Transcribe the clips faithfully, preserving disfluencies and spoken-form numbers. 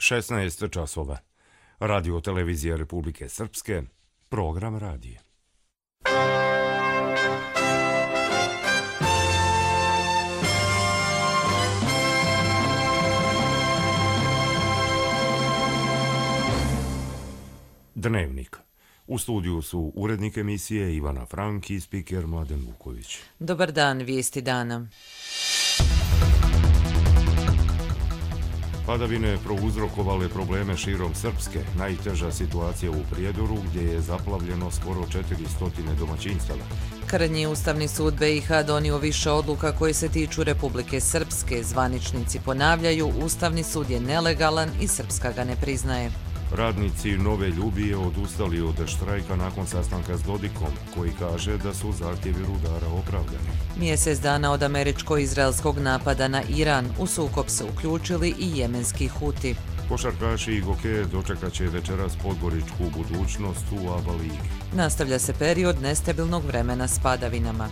šesnaest časova. Radio televizija Republike Srpske, program radije. Dnevnik. U studiju su urednik emisije Ivana Frank i spiker Mladen Vuković. Dobar dan, vijesti dana. Padavine prouzrokovale probleme širom Srpske. Najteža situacija u Prijedoru, gdje je zaplavljeno skoro četiristo domaćinstava. Krnji Ustavni sud B i H donio više odluka koje se tiču Republike Srpske. Zvaničnici ponavljaju, Ustavni sud je nelegalan i Srpska ga ne priznaje. Radnici Nove Ljubije odustali od štrajka nakon sastanka s Dodikom, koji kaže da su zahtjevi rudara opravdani. Mjesec dana od američko-izraelskog napada na Iran u sukob se uključili i jemenski Huti. Košarkaši i gokeje dočekat će večeras podgoričku budućnost u A B A ligi. Nastavlja se period nestabilnog vremena s padavinama.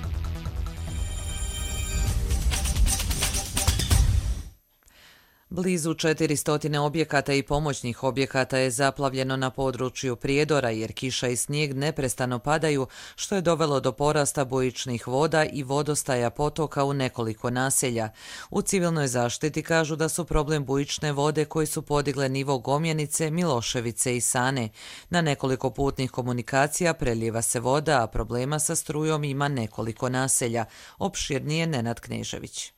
Blizu četiristo objekata i pomoćnih objekata je zaplavljeno na području Prijedora jer kiša i snijeg neprestano padaju, što je dovelo do porasta bujičnih voda i vodostaja potoka u nekoliko naselja. U civilnoj zaštiti kažu da su problem bujične vode koji su podigle nivo Gomjenice, Miloševice i Sane. Na nekoliko putnih komunikacija prelijeva se voda, a problema sa strujom ima nekoliko naselja. Opširnije Nenad Knežević.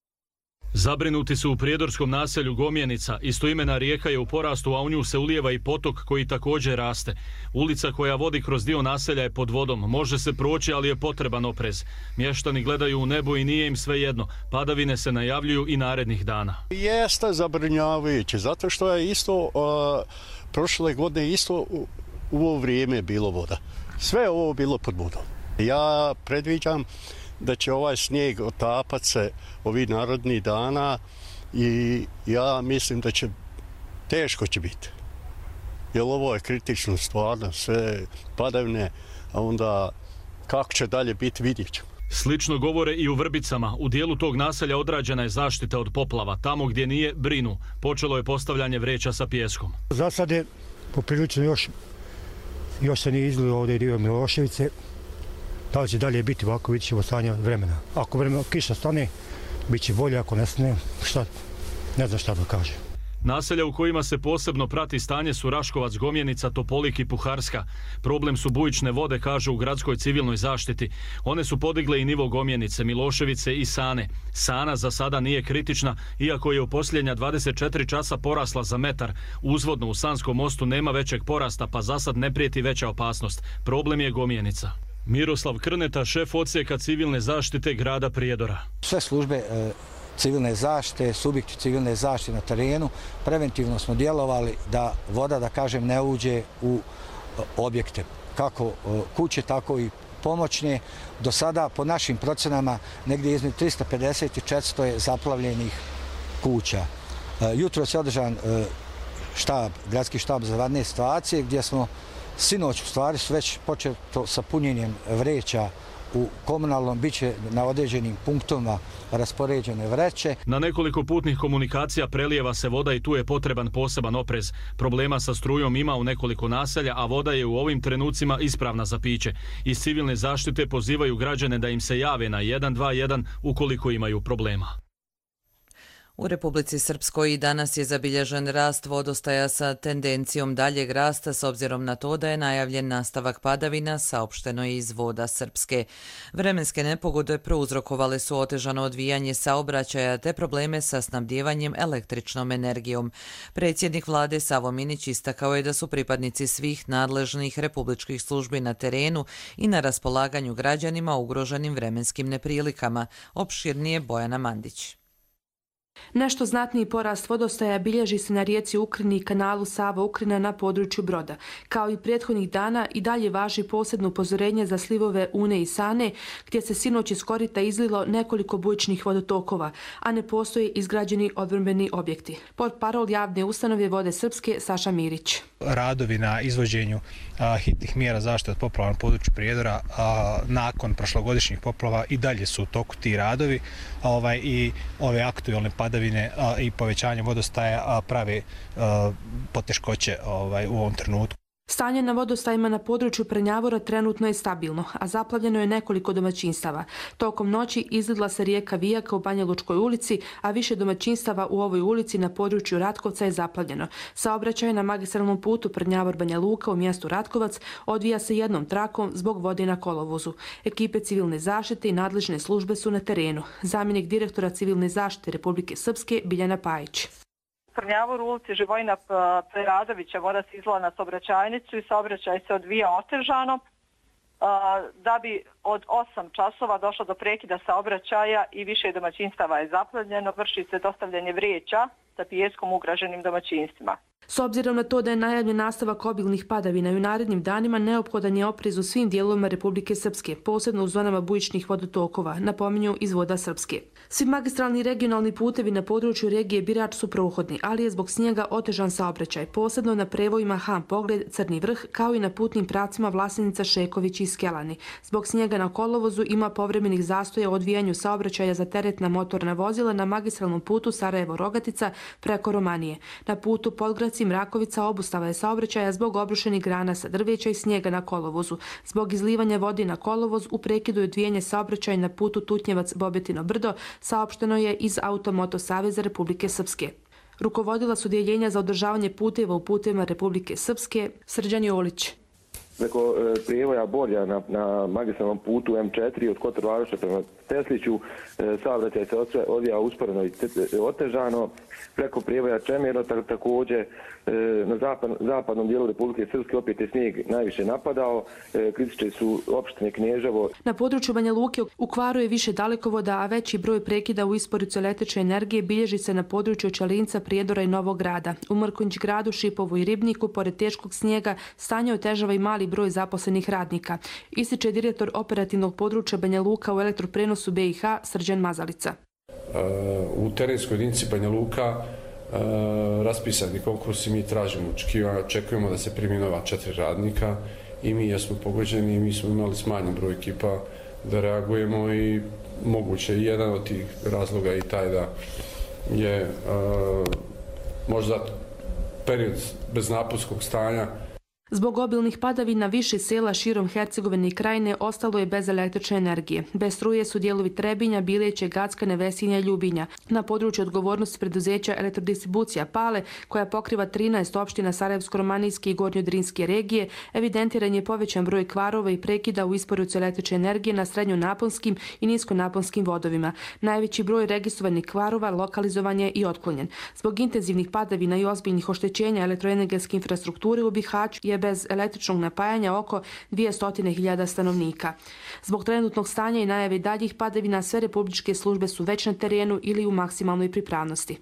Zabrinuti su u prijedorskom naselju Gomjenica. Istoimena rijeka je u porastu, a u nju se ulijeva i potok koji također raste. Ulica koja vodi kroz dio naselja je pod vodom. Može se proći, ali je potreban oprez. Mještani gledaju u nebo i nije im svejedno. Padavine se najavljuju i narednih dana. Jeste zabrinjavajuće, zato što je isto uh, prošle godine isto u, u ovo vrijeme bilo voda. Sve ovo bilo pod vodom. Ja predviđam da će ovaj snijeg otapat se ovih narodnih dana i ja mislim da će teško će biti. Jer ovo je kritično stvarno, sve padavine, a onda kako će dalje biti vidjet ćemo. Slično govore i u Vrbicama. U dijelu tog naselja odrađena je zaštita od poplava. Tamo gdje nije, brinu. Počelo je postavljanje vreća sa pijeskom. Za sad je poprilično još, još se nije izlio ovdje dio Miloševice. Da li će dalje biti ovako, vidjet ćemo stanje vremena. Ako vremena kiša stane, bit će bolje, ako ne stane, šta, ne znam šta da kaže. Naselja u kojima se posebno prati stanje su Raškovac, Gomjenica, Topolik i Puharska. Problem su bujične vode, kažu u gradskoj civilnoj zaštiti. One su podigle i nivo Gomjenice, Miloševice i Sane. Sana za sada nije kritična, iako je u posljednja dvadeset četiri časa porasla za metar. Uzvodno u Sanskom mostu nema većeg porasta, pa za sad ne prijeti veća opasnost. Problem je Gomjenica. Miroslav Krneta, šef odsjeka civilne zaštite grada Prijedora. Sve službe e, civilne zaštite, subjekti civilne zaštite na terenu, preventivno smo djelovali da voda, da kažem, ne uđe u e, objekte. Kako e, kuće, tako i pomoćne. Do sada, po našim procenama, negdje između trista pedeset i četiristo je zaplavljenih kuća. E, jutro je održan e, štab, gradski štab za vanredne situacije, gdje smo sinoć u stvari su već početo sa punjenjem vreća u komunalnom, bit će na određenim punktovima raspoređene vreće. Na nekoliko putnih komunikacija prelijeva se voda i tu je potreban poseban oprez. Problema sa strujom ima u nekoliko naselja, a voda je u ovim trenucima ispravna za piće. Iz civilne zaštite pozivaju građane da im se jave na jedan dva jedan ukoliko imaju problema. U Republici Srpskoj i danas je zabilježen rast vodostaja sa tendencijom daljeg rasta s obzirom na to da je najavljen nastavak padavina, saopšteno je iz Voda Srpske. Vremenske nepogode prouzrokovale su otežano odvijanje saobraćaja te probleme sa snabdjevanjem električnom energijom. Predsjednik vlade Savo Minić istakao je da su pripadnici svih nadležnih republičkih službi na terenu i na raspolaganju građanima ugroženim vremenskim neprilikama. Opširnije Bojana Mandić. Nešto znatniji porast vodostaja bilježi se na rijeci Ukrini i kanalu Sava-Ukrina na području Broda. Kao i prethodnih dana i dalje važi posebno upozorenje za slivove Une i Sane, gdje se sinoć iz korita izlilo nekoliko bujičnih vodotokova, a ne postoje izgrađeni odbrambeni objekti. Portparol javne ustanove Vode Srpske Saša Mirić. Radovi na izvođenju a, hitnih mjera zaštite od poplava na području Prijedora a, nakon prošlogodišnjih poplava i dalje su u toku ti radovi a, ovaj, i ove aktualne padavine i povećanje vodostaja prave poteškoće u ovom trenutku. Stanje na vodostajima na području Prnjavora trenutno je stabilno, a zaplavljeno je nekoliko domaćinstava. Tokom noći izlila se rijeka Vijaka u Banja Lučkoj ulici, a više domaćinstava u ovoj ulici na području Ratkovca je zaplavljeno. Saobraćaj na magistralnom putu Prnjavor-Banja Luka u mjestu Ratkovac odvija se jednom trakom zbog vode na kolovozu. Ekipe civilne zaštite i nadležne službe su na terenu. Zamjenik direktora civilne zaštite Republike Srpske Biljana Pajić. Prnjavor u ulici Živojina Preradovića voda se izlila na saobraćajnicu i saobraćaj se odvija otežano. Da bi od osam časova došlo do prekida saobraćaja i više domaćinstava je zaplavljeno, vrši se dostavljanje vreća sa pijeskom ugroženim domaćinstvima. S obzirom na to da je najavljen nastavak obilnih padavina i u narednim danima, neophodan je oprez u svim dijelovima Republike Srpske, posebno u zonama bujičnih vodotokova, napominju iz Voda Srpske. Svi magistralni i regionalni putevi na području regije Birač su prohodni, ali je zbog snijega otežan saobraćaj, posebno na prevojima Ham Pogled, Crni vrh, kao i na putnim pravcima Vlasenica, Šeković i Skelani. Zbog snijega na kolovozu ima povremenih zastoja u odvijanju saobraćaja za teretna motorna vozila na magistralnom putu Sarajevo-Rogatica preko Romanije. Na putu Podgraci Mrakovica obustava je saobraćaja zbog obrušenih grana sa drveća i snijega na kolovozu. Zbog izlivanja vodi na kolovoz u prekidu je odvijanje saobraćaja na putu Tutnjevac-Bobetino brdo, saopšteno je iz Automoto Saveza Republike Srpske. Rukovodila su odjeljenja za održavanje puteva u putevima Republike Srpske Srđan Jolić. Preko prijevoja Borja na, na magistralnom putu M četiri od Kotor Varoša prema Tesliću saobraćaj se odvija usporeno i otežano. Preko prijevoja Čemero također na zapad, zapadnom dijelu Republike Srpske opet je snijeg najviše napadao. Kritične su opštine Kneževo. Na području Banja Luke u Kvaru je više dalekovoda, a veći broj prekida u isporuci električne energije bilježi se na području Čalinca, Prijedora i Novog Grada. U Mrkonjić gradu, Šipovu i Ribniku, pored teškog snijega, stanje otežava i mali broj zaposlenih radnika. Ističe direktor operativnog područja Banja Luka u elektroprenosu B i H Srđan Mazalica. U terenskoj jedinici Banja Luka raspisani konkursi, mi tražimo, očekujemo da se primi nova četiri radnika i mi jesmo pogođeni i mi smo imali smanjen broj ekipa da reagujemo i moguće i jedan od tih razloga i taj da je možda period bez naponskog stanja. Zbog obilnih padavina više sela širom Hercegovine i Krajine ostalo je bez električne energije. Bez struje su dijelovi Trebinja, Bileće, Gacka, Vesinja i Ljubinja. Na području odgovornosti preduzeća Elektrodistribucija Pale, koja pokriva trinaest opština Sarajevsko-romanijske i Gornjodrinske regije, evidentiran je povećan broj kvarova i prekida u isporuci električne energije na srednjonaponskim i niskonaponskim vodovima. Najveći broj registrovanih kvarova lokalizovan je i otklonjen. Zbog intenzivnih padavina i ozbiljnih oštećenja elektroenergetske infrastrukture u Bihaću je bez električnog napajanja oko dvjesto hiljada stanovnika. Zbog trenutnog stanja i najave daljih padavina sve republičke službe su već na terenu ili u maksimalnoj pripravnosti.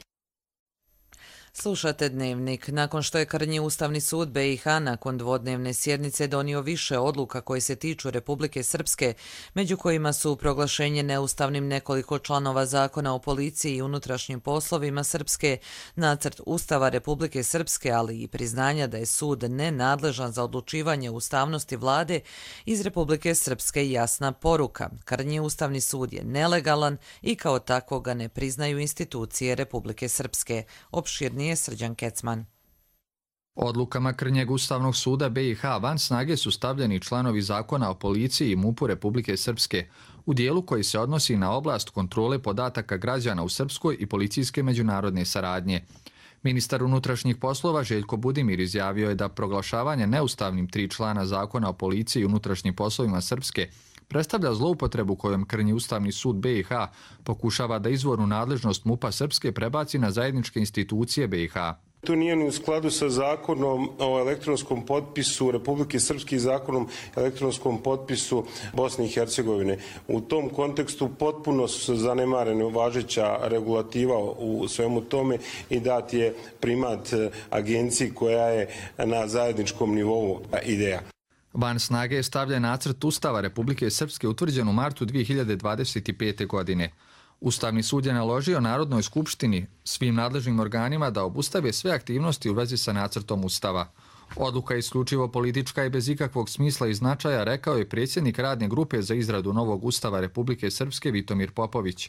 Slušate Dnevnik. Nakon što je Krnji Ustavni sud B i H nakon dvodnevne sjednice donio više odluka koje se tiču Republike Srpske, među kojima su proglašenje neustavnim nekoliko članova Zakona o policiji i unutrašnjim poslovima Srpske, nacrt Ustava Republike Srpske, ali i priznanja da je sud nenadležan za odlučivanje ustavnosti vlade, iz Republike Srpske jasna poruka. Krnji Ustavni sud je nelegalan i kao takvog ga ne priznaju institucije Republike Srpske. Opširnije Srđan Kecman. Odlukama Krnjeg Ustavnog suda B i H van snage su stavljeni članovi Zakona o policiji i MUP-u Republike Srpske u dijelu koji se odnosi na oblast kontrole podataka građana u srpskoj i policijske međunarodne saradnje. Ministar unutrašnjih poslova Željko Budimir izjavio je da proglašavanje neustavnim tri člana Zakona o policiji i unutrašnjim poslovima Srpske predstavlja zloupotrebu kojom Krnji Ustavni sud B i H pokušava da izvornu nadležnost MUP-a Srpske prebaci na zajedničke institucije B i H. To nije ni u skladu sa zakonom o elektronskom potpisu Republike Srpske i zakonom o elektronskom potpisu Bosne i Hercegovine. U tom kontekstu potpuno su zanemarene važeća regulativa u svemu tome i dat je primat agenciji koja je na zajedničkom nivou ideja. Van snage je stavljen nacrt Ustava Republike Srpske utvrđen u martu dvije hiljade dvadeset pete. godine. Ustavni sud je naložio Narodnoj skupštini, svim nadležnim organima da obustave sve aktivnosti u vezi sa nacrtom Ustava. Odluka je isključivo politička i bez ikakvog smisla i značaja, rekao je predsjednik radne grupe za izradu novog Ustava Republike Srpske Vitomir Popović.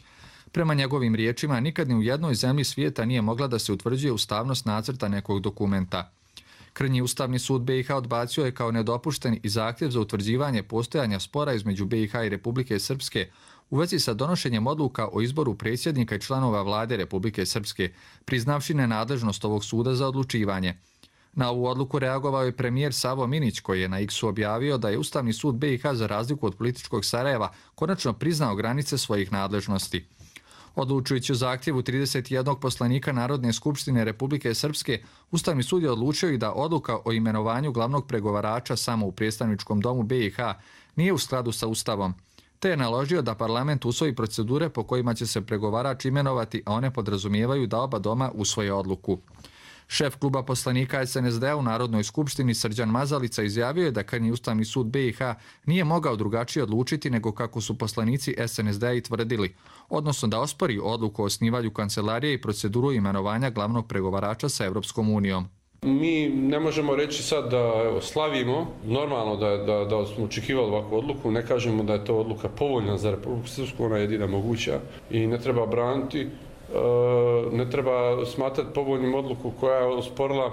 Prema njegovim riječima, nikad ni u jednoj zemlji svijeta nije mogla da se utvrđuje ustavnost nacrta nekog dokumenta. Krnji Ustavni sud B i H odbacio je kao nedopušten i zahtjev za utvrđivanje postojanja spora između B i H i Republike Srpske u vezi sa donošenjem odluka o izboru predsjednika i članova vlade Republike Srpske, priznavši nenadležnost ovog suda za odlučivanje. Na ovu odluku reagovao je premijer Savo Minić, koji je na X-u objavio da je Ustavni sud B i H za razliku od političkog Sarajeva konačno priznao granice svojih nadležnosti. Odlučujući o zahtjevu trideset jednog poslanika Narodne skupštine Republike Srpske, Ustavni sud je odlučio i da odluka o imenovanju glavnog pregovarača samo u predstavničkom domu B i H nije u skladu sa Ustavom, te je naložio da parlament usvoji procedure po kojima će se pregovarač imenovati, a one podrazumijevaju da oba doma usvoje odluku. Šef kluba poslanika S N S D-a u Narodnoj skupštini Srđan Mazalica izjavio je da Krnji Ustavni sud B i H nije mogao drugačije odlučiti nego kako su poslanici S N S D-a i tvrdili, odnosno da ospori odluku o osnivanju kancelarije i proceduru imenovanja glavnog pregovarača sa Europskom unijom. Mi ne možemo reći sad da evo, slavimo, normalno da, da, da smo očekivali ovakvu odluku, ne kažemo da je to odluka povoljna za Republiku Srpsku, ona je jedina moguća i ne treba braniti. Ne treba smatrati povoljnim odluku koja je osporila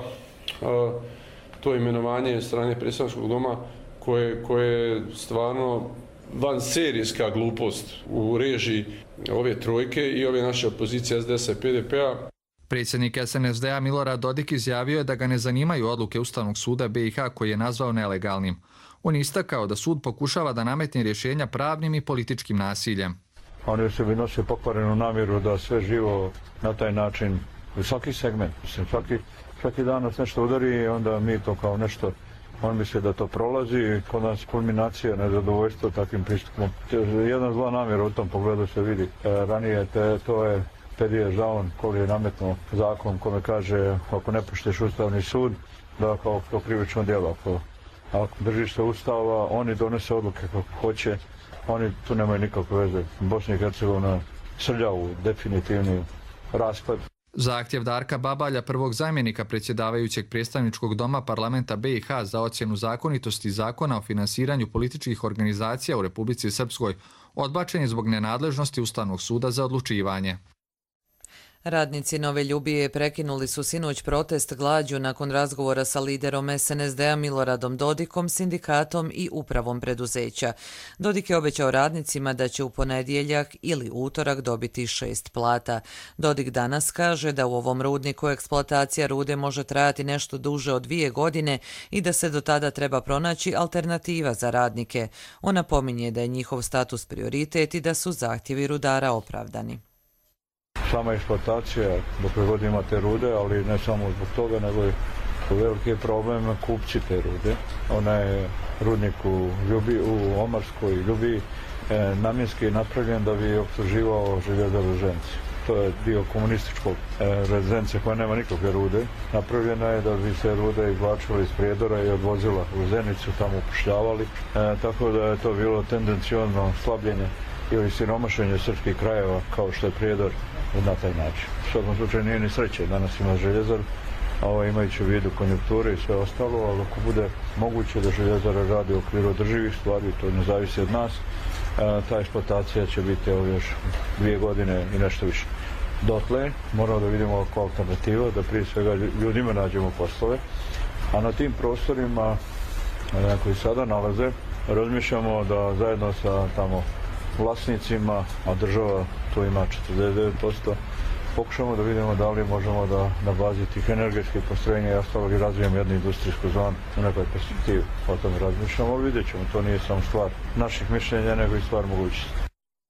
to imenovanje strane predstavničkog doma koje, koje je stvarno van serijska glupost u režiji ove trojke i ove naše opozicije S D S-a i P D P-a. Predsjednik S N S D-a Milorad Dodik izjavio je da ga ne zanimaju odluke Ustavnog suda B i H koji je nazvao nelegalnim. On je istakao da sud pokušava da nametne rješenja pravnim i političkim nasiljem. Oni u sebi nose pokvarenu namjeru da sve živo na taj način, u svaki segment, svaki, svaki dan nas nešto udari i onda mi to kao nešto, on misli da to prolazi, kod nas kulminacija, nezadovoljstvo takvim pristupom. Jedna zla namjera u tom pogledu se vidi. E, ranije te, to je Pedije Žaon koji je nametnuo zakon kome kaže ako ne poštuješ Ustavni sud, da kao to krivično djelo. Ako, ako držiš se Ustava, oni donese odluke kako hoće. Oni tu nemaju nikakve veze. Bosna i Hercegovina srlja u definitivni raspad. Zahtjev Darka Babalja, prvog zamjenika predsjedavajućeg predstavničkog doma parlamenta B i H za ocjenu zakonitosti zakona o finansiranju političkih organizacija u Republici Srpskoj, odbačen je zbog nenadležnosti Ustavnog suda za odlučivanje. Radnici Nove Ljubije prekinuli su sinoć protest glađu nakon razgovora sa liderom S N S D-a Miloradom Dodikom, sindikatom i upravom preduzeća. Dodik je obećao radnicima da će u ponedjeljak ili utorak dobiti šest plata. Dodik danas kaže da u ovom rudniku eksploatacija rude može trajati nešto duže od dvije godine i da se do tada treba pronaći alternativa za radnike. On napominje da je njihov status prioritet i da su zahtjevi rudara opravdani. Sama eksploatacija, dok god imate rude, ali ne samo zbog toga, nego je veliki problem kupci te rude. Ona je rudnik u, Ljubi, u Omarskoj Ljubiji e, namjenski napravljen da bi opsluživao Željezaru Ženci. To je dio komunističkog e, rezidence koja nema nikakve rude. Napravljena je da bi se rude izvlačila iz Prijedora i odvozila u Zenicu, tamo upošljavali. E, tako da je to bilo tendencijozno slabljenje ili siromašenje srpskih krajeva kao što je Prijedor na taj način. U svakom slučaju nije ni sreće, danas ima Željezar, a ovo imajući u vidu konjunkture i sve ostalo, ali ako bude moguće da Željezara radi u okviru održivih stvari, to ne zavisi od nas, ta eksploatacija će biti evo još dvije godine i nešto više. Dotle moramo da vidimo oko alternativa, da prije svega ljudima nađemo poslove, a na tim prostorima na koji sada nalaze, razmišljamo da zajedno sa tamo vlasnicima, a država tu ima četrdeset devet posto, pokušamo da vidimo da li možemo da na bazi tih energetskih postrojenja i ostalog i razvijemo jednu industrijsku zonu u nekoj perspektivi. O tome razmišljamo, vidjet ćemo, to nije samo stvar naših mišljenja, nego i stvar mogućnosti.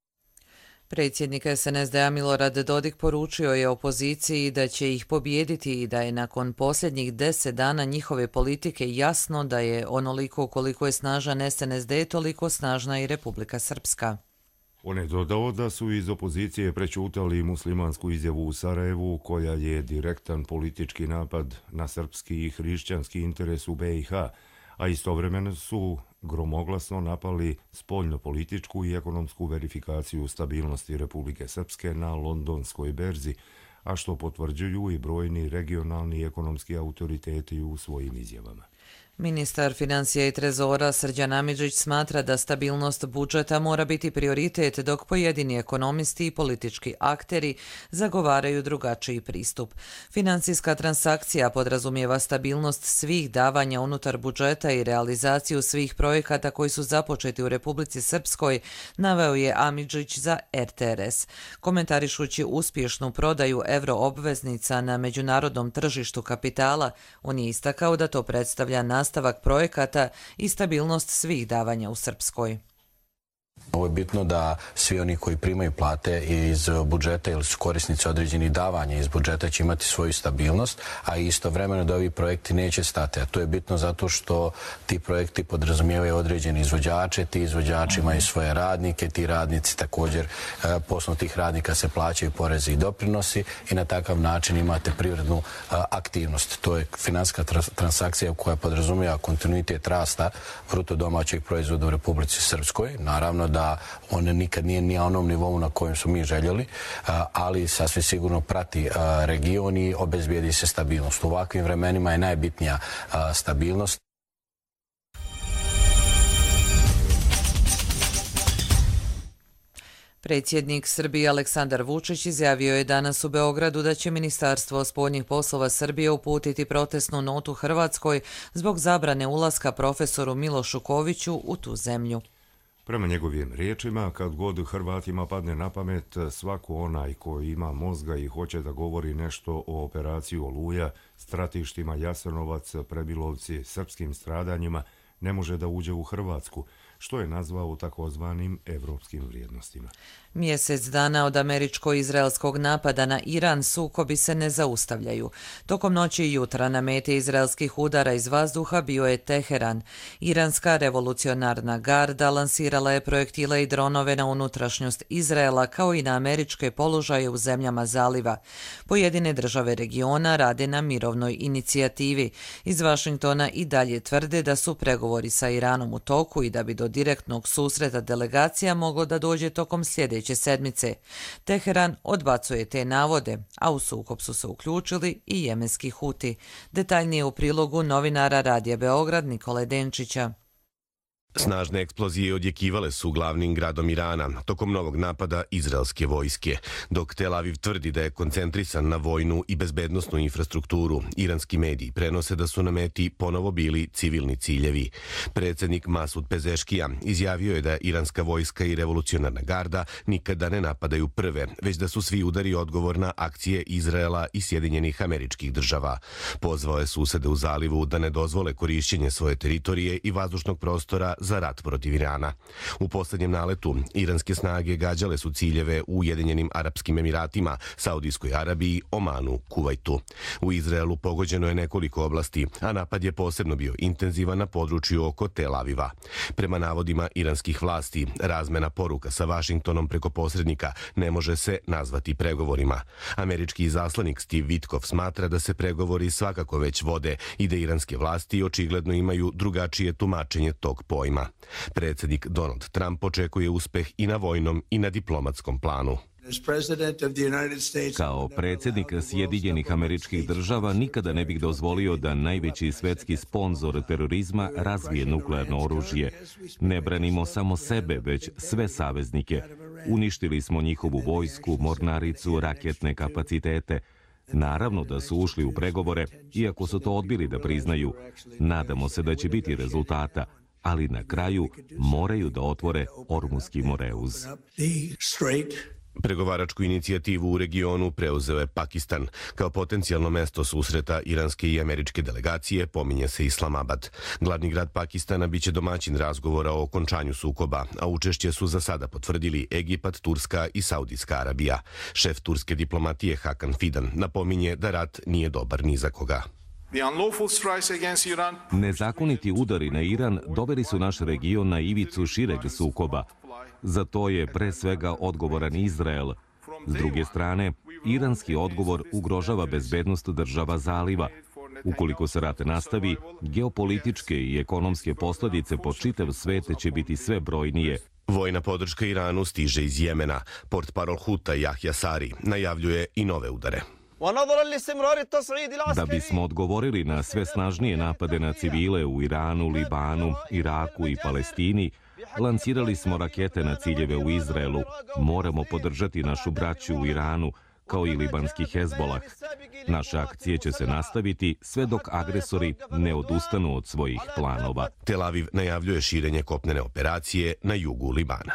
Predsjednik S N S D-a Milorad Dodik poručio je opoziciji da će ih pobijediti i da je nakon posljednjih deset dana njihove politike jasno da je onoliko koliko je snažan S N S D, toliko snažna i Republika Srpska. On je dodao da su iz opozicije prećutali muslimansku izjavu u Sarajevu koja je direktan politički napad na srpski i hrišćanski interes u B i H, a istovremeno su gromoglasno napali spoljno-političku i ekonomsku verifikaciju stabilnosti Republike Srpske na londonskoj berzi, a što potvrđuju i brojni regionalni i ekonomski autoriteti u svojim izjavama. Ministar financija i trezora Srđan Amidžić smatra da stabilnost budžeta mora biti prioritet, dok pojedini ekonomisti i politički akteri zagovaraju drugačiji pristup. Finansijska transakcija podrazumijeva stabilnost svih davanja unutar budžeta i realizaciju svih projekata koji su započeti u Republici Srpskoj, naveo je Amidžić za R T R S. Komentarišući uspješnu prodaju euroobveznica na međunarodnom tržištu kapitala, on je istakao da to predstavlja nastavak nastavak projekata i stabilnost svih davanja u Srpskoj. Ovo je bitno da svi oni koji primaju plate iz budžeta ili su korisnici određenih davanja iz budžeta će imati svoju stabilnost, a istovremeno da ovi projekti neće stati. A to je bitno zato što ti projekti podrazumijevaju određene izvođače, ti izvođači imaju svoje radnike, ti radnici također, posle tih radnika se plaćaju porezi i doprinosi i na takav način imate privrednu aktivnost. To je finansijska transakcija koja podrazumijeva kontinuitet rasta bruto domaćeg proizvoda u Republici Srpskoj. Naravno da on nikad nije ni na onom nivou na kojem su mi željeli, ali sasvim sigurno prati region i obezbijedi se stabilnost. U ovakvim vremenima je najbitnija stabilnost. Predsjednik Srbije Aleksandar Vučić izjavio je danas u Beogradu da će Ministarstvo spoljnih poslova Srbije uputiti protestnu notu Hrvatskoj zbog zabrane ulaska profesoru Milošu Koviću u tu zemlju. Prema njegovim riječima, kad god Hrvatima padne na pamet, svako onaj koji ima mozga i hoće da govori nešto o operaciji Oluja, stratištima Jasenovac, Prebilovci, srpskim stradanjima, ne može da uđe u Hrvatsku, što je nazvao takozvanim evropskim vrijednostima. Mjesec dana od američko-izraelskog napada na Iran sukobi se ne zaustavljaju. Tokom noći i jutra na meti izraelskih udara iz vazduha bio je Teheran. Iranska revolucionarna garda lansirala je projektile i dronove na unutrašnjost Izraela kao i na američke položaje u zemljama zaliva. Pojedine države regiona rade na mirovnoj inicijativi. Iz Vašingtona i dalje tvrde da su pregovori sa Iranom u toku i da bi do direktnog susreta delegacija moglo da dođe tokom sljedeće sedmice. Teheran odbacuje te navode, a u sukob su se uključili i jemenski Huti. Detaljnije u prilogu novinara Radija Beograd Nikole Denčića. Snažne eksplozije odjekivale su glavnim gradom Irana tokom novog napada izraelske vojske. Dok Tel Aviv tvrdi da je koncentrisan na vojnu i bezbednosnu infrastrukturu, iranski mediji prenose da su na meti ponovo bili civilni ciljevi. Predsjednik Masud Pezeškija izjavio je da iranska vojska i revolucionarna garda nikada ne napadaju prve, već da su svi udari odgovor na akcije Izraela i Sjedinjenih Američkih Država. Pozvao je susede u zalivu da ne dozvole korišćenje svoje teritorije i vazdušnog prostora za rat protiv Irana. U posljednjem naletu iranske snage gađale su ciljeve u Ujedinjenim Arapskim Emiratima, Saudijskoj Arabiji, Omanu, Kuvajtu. U Izraelu pogođeno je nekoliko oblasti, a napad je posebno bio intenzivan na području oko Tel Aviva. Prema navodima iranskih vlasti, razmena poruka sa Vašingtonom preko posrednika ne može se nazvati pregovorima. Američki izaslanik Steve Witkoff smatra da se pregovori svakako već vode i da iranske vlasti očigledno imaju drugačije tumačenje tog pojma. Predsjednik Donald Trump očekuje uspeh i na vojnom i na diplomatskom planu. Kao predsjednik Sjedinjenih Američkih Država nikada ne bih dozvolio da najveći svetski sponzor terorizma razvije nuklearno oružje. Ne branimo samo sebe, već sve saveznike. Uništili smo njihovu vojsku, mornaricu, raketne kapacitete. Naravno da su ušli u pregovore, iako su to odbili da priznaju. Nadamo se da će biti rezultata, ali na kraju moraju da otvore Ormuski Moreuz. Pregovaračku inicijativu u regionu preuzeo je Pakistan. Kao potencijalno mesto susreta iranske i američke delegacije pominje se Islamabad. Glavni grad Pakistana biće domaćin razgovora o okončanju sukoba, a učešće su za sada potvrdili Egipat, Turska i Saudijska Arabija. Šef turske diplomatije Hakan Fidan napominje da rat nije dobar ni za koga. Nezakoniti udari na Iran doveli su naš region na ivicu šireg sukoba. Za to je pre svega odgovoran Izrael. S druge strane, iranski odgovor ugrožava bezbednost država zaliva. Ukoliko se rat nastavi, geopolitičke i ekonomske posljedice po čitav svet će biti sve brojnije. Vojna podrška Iranu stiže iz Jemena. Portparol Huta Jahja Sari najavljuje i nove udare. Da bismo odgovorili na sve snažnije napade na civile u Iranu, Libanu, Iraku i Palestini, lansirali smo rakete na ciljeve u Izraelu. Moramo podržati našu braću u Iranu, kao i libanski Hezbolah. Naše akcije će se nastaviti sve dok agresori ne odustanu od svojih planova. Tel Aviv najavljuje širenje kopnene operacije na jugu Libana.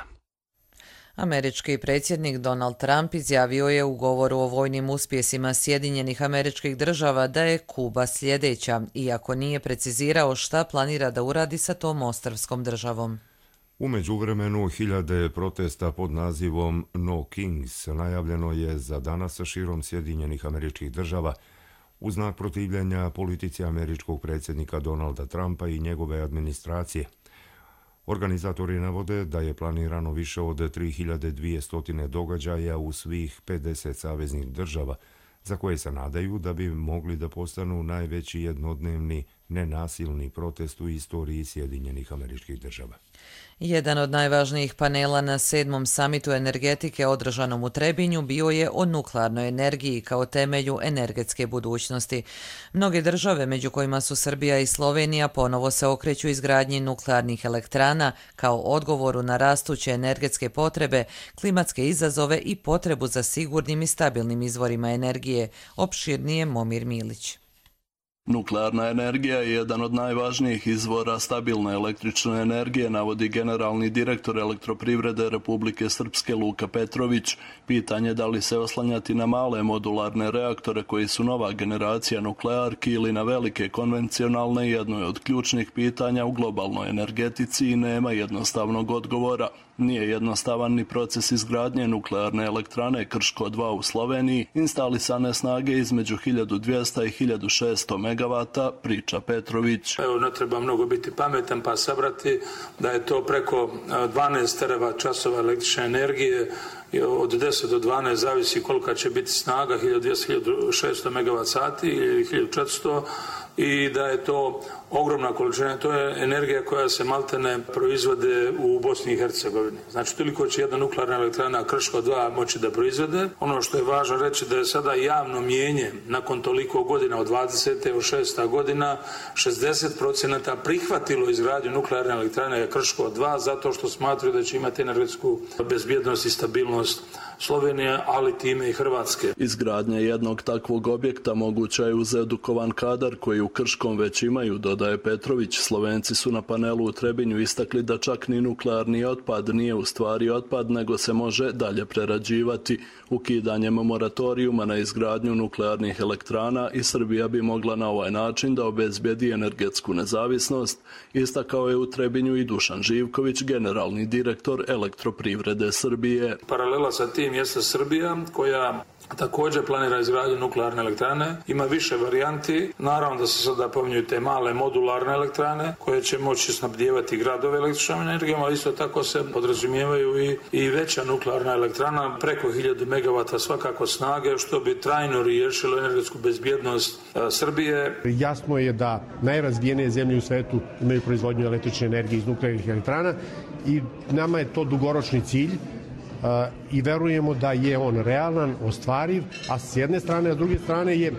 Američki predsjednik Donald Trump izjavio je u govoru o vojnim uspjesima Sjedinjenih Američkih Država da je Kuba sljedeća, iako nije precizirao šta planira da uradi sa tom ostrvskom državom. U međuvremenu hiljade protesta pod nazivom No Kings najavljeno je za danas širom Sjedinjenih Američkih Država u znak protivljenja politici američkog predsjednika Donalda Trumpa i njegove administracije. Organizatori navode da je planirano više od tri hiljade dvjesto događaja u svih pedeset saveznih država, za koje se nadaju da bi mogli da postanu najveći jednodnevni nenasilni protest u istoriji Sjedinjenih Američkih Država. Jedan od najvažnijih panela na sedmom samitu energetike održanom u Trebinju bio je o nuklearnoj energiji kao temelju energetske budućnosti. Mnoge države, među kojima su Srbija i Slovenija, ponovo se okreću izgradnji nuklearnih elektrana kao odgovoru na rastuće energetske potrebe, klimatske izazove i potrebu za sigurnim i stabilnim izvorima energije. Opširnije Momir Milić. Nuklearna energija je jedan od najvažnijih izvora stabilne električne energije, navodi generalni direktor Elektroprivrede Republike Srpske Luka Petrović. Pitanje da li se oslanjati na male modularne reaktore koji su nova generacija nuklearki ili na velike konvencionalne jedno je od ključnih pitanja u globalnoj energetici i nema jednostavnog odgovora. Nije jednostavan ni proces izgradnje nuklearne elektrane Krško dva u Sloveniji, instalisane snage između hiljadu dvjesto i hiljadu šesto megavata, priča Petrović. Evo, ne treba mnogo biti pametan pa sabrati da je to preko dvanaest teravat časova električne energije, od deset do dvanaest zavisi kolika će biti snaga, hiljadu dvjesto do hiljadu šesto megavat sati ili hiljadu četiristo, i da je to ogromna količina, to je energija koja se maltene proizvode u Bosni i Hercegovini. Znači, toliko će jedna nuklearna elektrana Krško dva moći da proizvede. Ono što je važno reći da je sada javno mnijenje nakon toliko godina, od dvadesete od šesta godina, šezdeset procenata prihvatilo izgradnju nuklearne elektrane Krško dva zato što smatraju da će imati energetsku bezbjednost i stabilnost Slovenije, ali time i Hrvatske. Izgradnja jednog takvog objekta moguća je uz edukovan kadar koji u Krškom već imaju, dodaje Petrović. Slovenci su na panelu u Trebinju istakli da čak ni nuklearni otpad nije u stvari otpad, nego se može dalje prerađivati. Ukidanjem moratorijuma na izgradnju nuklearnih elektrana i Srbija bi mogla na ovaj način da obezbijedi energetsku nezavisnost, istakao je u Trebinju i Dušan Živković, generalni direktor Elektroprivrede Srbije. Paralela sa tim jeste Srbija, koja također planira izgradnju nuklearne elektrane. Ima više varijanti. Naravno da se sada pominju te male modularne elektrane koje će moći snabdijevati gradove električnom energijom, ali isto tako se podrazumijevaju i, i veća nuklearna elektrana preko hiljadu megavata svakako snage, što bi trajno riješilo energetsku bezbjednost a, Srbije. Jasno je da najrazvijenije zemlje u svetu imaju proizvodnju električne energije iz nuklearnih elektrana i nama je to dugoročni cilj. Uh, i verujemo da je on realan, ostvariv, a s jedne strane, a s druge strane je uh,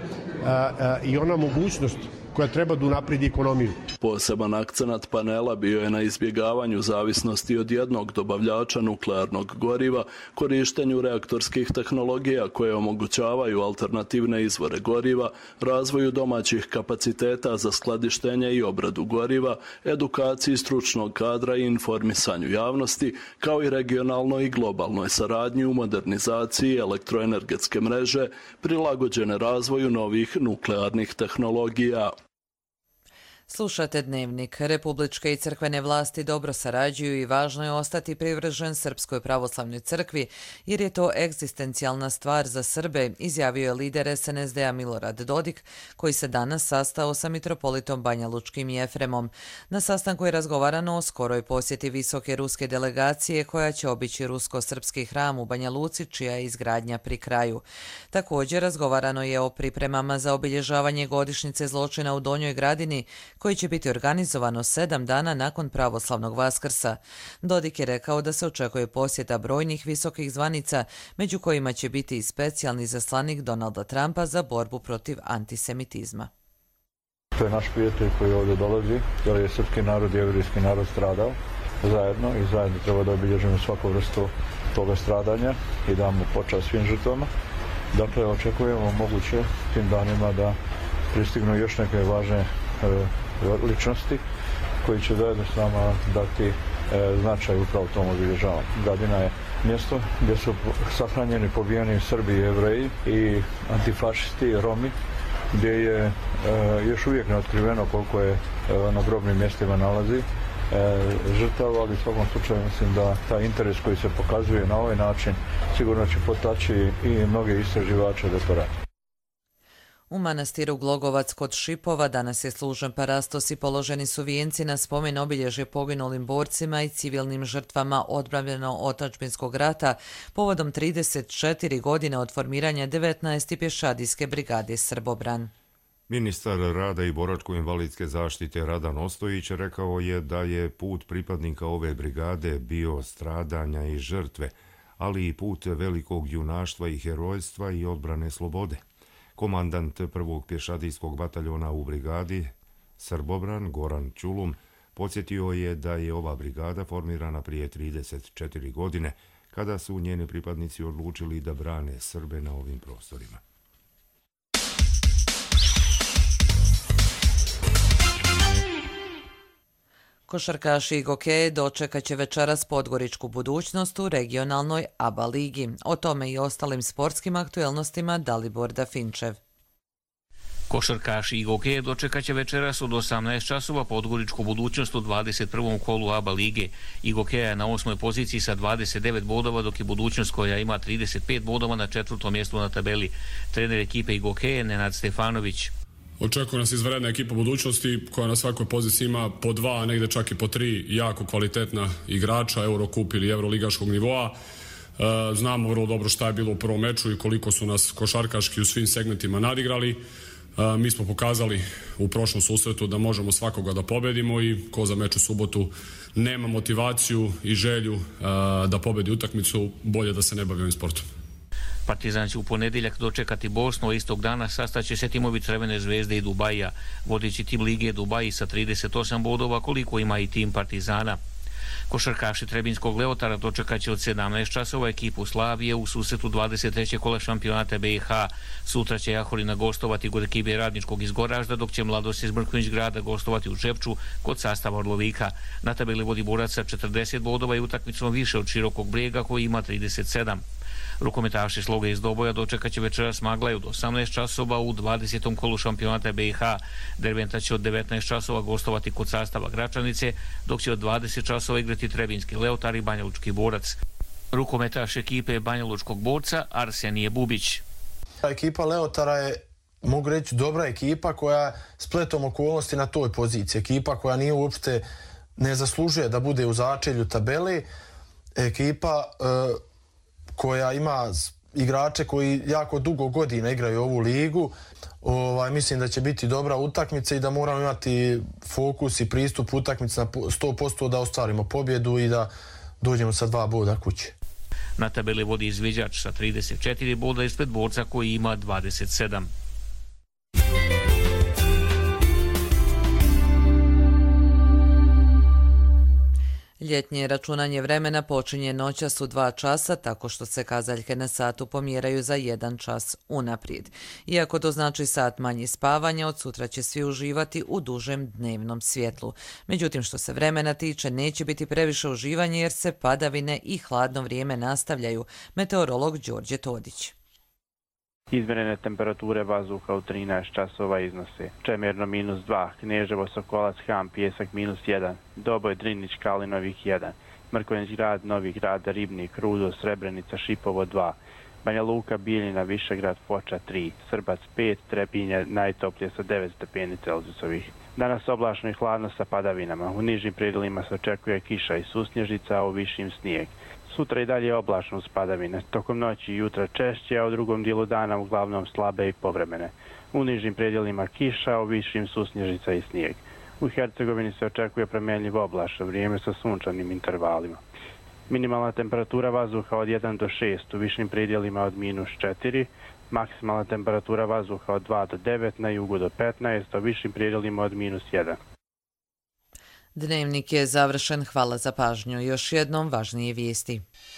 uh, i ona mogućnost koja treba da unapredi ekonomiju. Poseban akcenat panela bio je na izbjegavanju zavisnosti od jednog dobavljača nuklearnog goriva, korištenju reaktorskih tehnologija koje omogućavaju alternativne izvore goriva, razvoju domaćih kapaciteta za skladištenje i obradu goriva, edukaciji stručnog kadra i informisanju javnosti, kao i regionalnoj i globalnoj saradnji u modernizaciji elektroenergetske mreže prilagođene razvoju novih nuklearnih tehnologija. Slušate Dnevnik. Republičke i crkvene vlasti dobro sarađuju i važno je ostati privržen Srpskoj pravoslavnoj crkvi, jer je to egzistencijalna stvar za Srbe, izjavio je lider es en es de a Milorad Dodik, koji se danas sastao sa mitropolitom Banja Lučkim Jefremom. Na sastanku je razgovarano o skoroj posjeti visoke ruske delegacije koja će obići rusko-srpski hram u Banja Luci, čija je izgradnja pri kraju. Također razgovarano je o pripremama za obilježavanje godišnjice zločina u Donjoj Gradini, koji će biti organizovano sedam dana nakon pravoslavnog Vaskrsa. Dodik je rekao da se očekuje posjeta brojnih visokih zvanica, među kojima će biti i specijalni zaslanik Donalda Trumpa za borbu protiv antisemitizma. To je naš prijatelj koji ovdje dolazi, jer je srpski narod i jevrijski narod stradao zajedno i zajedno treba da obilježimo svaku vrstu toga stradanja i damo počast svim žrtvama. Dakle, očekujemo moguće tim danima da pristignu još neke važne e, ličnosti koji će zajedno s nama dati e, značaj upravo tom obilježavanju. Gradina je mjesto gdje su sahranjeni pobijeni Srbi i Jevreji i antifašisti, Romi, gdje je e, još uvijek neotkriveno koliko je e, na grobnim mjestima nalazi e, žrtava, ali u svakom slučaju mislim da taj interes koji se pokazuje na ovaj način sigurno će potaći i mnoge istraživače da to rade. U manastiru Glogovac kod Šipova danas je služen parastos i položeni su vijenci na spomen obilježje poginulim borcima i civilnim žrtvama odbrambeno-otadžbinskog rata povodom trideset četiri godine od formiranja devetnaeste pješadijske brigade Srbobran. Ministar rada i boračko-invalidske zaštite Radan Ostojić rekao je da je put pripadnika ove brigade bio stradanja i žrtve, ali i put velikog junaštva i herojstva i odbrane slobode. Komandant prvog pješadijskog bataljona u brigadi Srbobran Goran Ćulum podsjetio je da je ova brigada formirana prije trideset četiri godine, kada su njeni pripadnici odlučili da brane Srbe na ovim prostorima. Košarkaši i gokeje dočekat će večeras podgoričku budućnost u regionalnoj A B A ligi. O tome i ostalim sportskim aktuelnostima Dalibor Dafinčev. Košarkaši i gokeje dočekat će večeras od osamnaest časova podgoričku budućnost u dvadeset prvom kolu A B A lige. I gokeja je na osmoj poziciji sa dvadeset devet bodova, dok je budućnost koja ima trideset pet bodova na četvrtom mjestu na tabeli. Trener ekipe i gokeje Nenad Stefanović. Očekuje nas izvanredna ekipa budućnosti koja na svakoj poziciji ima po dva, a negdje čak i po tri jako kvalitetna igrača Eurocup ili Euroligaškog nivoa. E, znamo vrlo dobro šta je bilo u prvom meču i koliko su nas košarkaški u svim segmentima nadigrali. E, mi smo pokazali u prošlom susretu da možemo svakoga da pobedimo i ko za meč u subotu nema motivaciju i želju e, da pobedi utakmicu, bolje da se ne bavi ovim sportom. Partizan će u ponedjeljak dočekati Bosnu, a istog dana sastaće se timovi Crvene zvezde i Dubaija. Vodeći tim lige Dubaji sa trideset osam bodova, koliko ima i tim Partizana. Košarkaši Trebinskog Leotara dočekat će od sedamnaest časova ekipu Slavije u susretu dvadeset trećeg kola šampionata B i H. Sutra će Jahorina gostovati kod ekipe Radničkog iz Goražda, dok će Mladost iz Mrkonjić Grada gostovati u Žepču kod sastava Orlovika. Na tabeli vodi Borac sa četrdeset bodova i utakmicom više od Širokog Brijega koji ima trideset sedam. Rukometaši Sloga iz Doboja dočekat će večeras Maglaju od osamnaest časova u dvadesetom kolu šampionata B i H. Derventa će od devetnaest časova gostovati kod sastava Gračanice, dok će od dvadeset časova igrati Trebinski Leotar i Banjalučki Borac. Rukometaš ekipe Banjalučkog Borca Arsenije Bubić. Ekipa Leotara je, mogu reći, dobra ekipa koja spletom okolnosti na toj poziciji. Ekipa koja nije uopšte ne zaslužuje da bude u začelju tabele. Ekipa e, koja ima igrače koji jako dugo godina igraju ovu ligu. Ovaj, mislim da će biti dobra utakmica i da moramo imati fokus i pristup utakmici na sto posto da ostvarimo pobjedu i da dođemo sa dva boda kuće. Na tabeli vodi izviđač sa trideset četiri boda ispred Borca koji ima dvadeset sedam. Ljetnje računanje vremena počinje noćas u dva časa tako što se kazaljke na satu pomjeraju za jedan čas unaprijed. Iako to znači sat manje spavanja, od sutra će svi uživati u dužem dnevnom svjetlu. Međutim, što se vremena tiče, neće biti previše uživanje jer se padavine i hladno vrijeme nastavljaju. Meteorolog Đorđe Todić. Izmjerene temperature vazduha u trinaest časova iznose: Čemerno minus dva, Kneževo, Sokolac, Ham, Pjesak minus jedan, Doboj, Drinić, Kalinovih jedan, Mrkonjić Grad, Novi Grad, Ribnik, Rudo, Srebrenica, Šipovo dva, Banja Luka, Bijeljina, Višegrad, Foča tri, Srbac pet, Trepinje najtoplije sa devet stepeni Celzijusovih. Danas oblačno i hladno sa padavinama. U nižim predjelima se očekuje kiša i susnježica, a u višim snijeg. Sutra i dalje oblačno uz padavine. Tokom noći i jutra češće, a u drugom dijelu dana uglavnom slabe i povremene. U nižim predjelima kiša, a u višim susnježica i snijeg. U Hercegovini se očekuje promjenjiv oblačno vrijeme sa sunčanim intervalima. Minimalna temperatura vazduha od jedan do šest, u višim predjelima od minus četiri, maksimalna temperatura vazduha od dva do devet, na jugu do petnaest, a u višim predjelima od minus jedan. Dnevnik je završen. Hvala za pažnju. Još jednom važnije vijesti.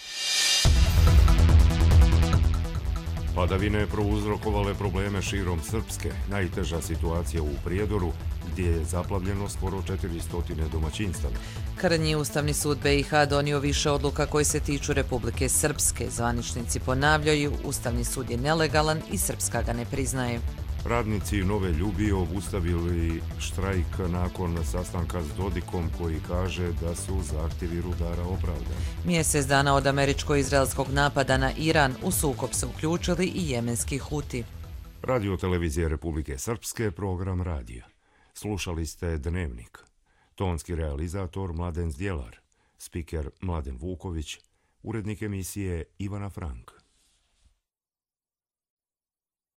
Padavine prouzrokovale probleme širom Srpske. Najteža situacija u Prijedoru, gdje je zaplavljeno skoro četiristo domaćinstava. Krnji Ustavni sud B i H donio više odluka koje se tiču Republike Srpske. Zvaničnici ponavljaju, Ustavni sud je nelegalan i Srpska ga ne priznaje. Radnici Nove Ljubije obustavili štrajk nakon sastanka s Dodikom koji kaže da su zahtjevi rudara opravdani. Mjesec dana od američko-izraelskog napada na Iran u sukob se uključili i jemenski Huti. Radio televizije Republike Srpske, program radija. Slušali ste Dnevnik. Tonski realizator Mladen Zdjelar, spiker Mladen Vuković, urednik emisije Ivana Frank.